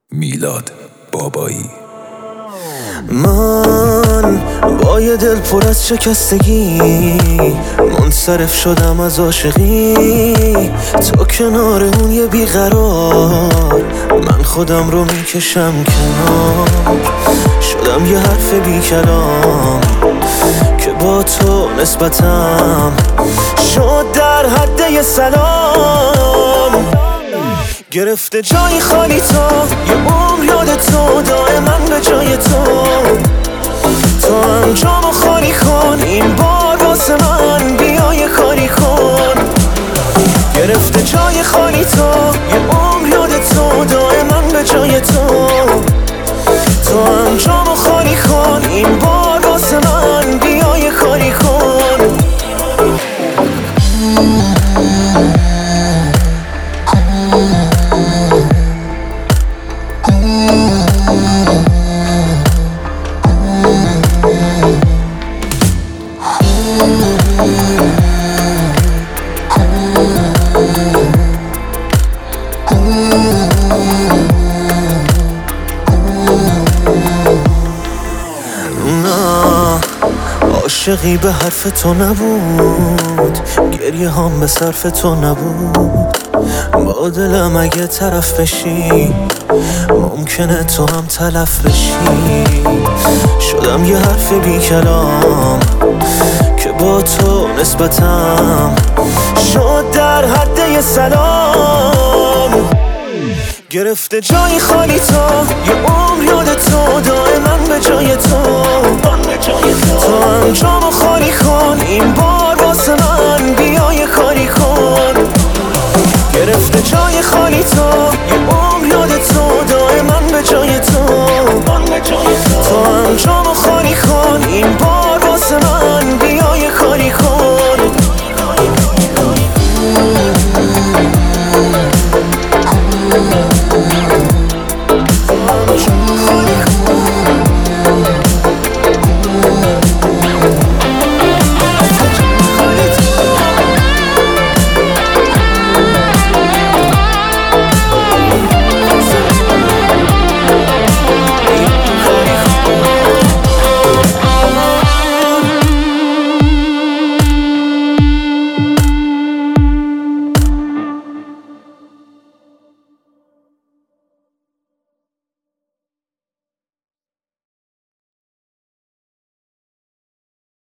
میلاد بابایی. من با یه دل پر از شکستگی منصرف شدم از عاشقی، تو کنار اون یه بیقرار، من خودم رو میکشم کنار. شدم یه حرف بی کلام که با تو نسبتم شد در حد یه سلام. گرفته جای خالی تو یه عمر یاد تو، دائما به جای تو هم جامو خالی کن، این بار واسه من بیا یه کاری کن. گرفته جای خالی تو یه عمر یاد تو، دائما به جای تو هم جامو خالی کن، این بار واسه من بیا یه کاری کن. عاشقی به حرف تو نبود، گریه هم به صرف تو نبود. با دلم اگه طرف بشی ممکنه تو هم تلف بشی. شدم یه حرف بی کلام که با تو نسبتم شد در حد یه سلام. گرفته جای خالی تو یه عمر یاد تو، دائما به جای تو هم جامو خالی کن، این بار واسه من بیا یه کاری کن. گرفته جای خالی تو یه عمر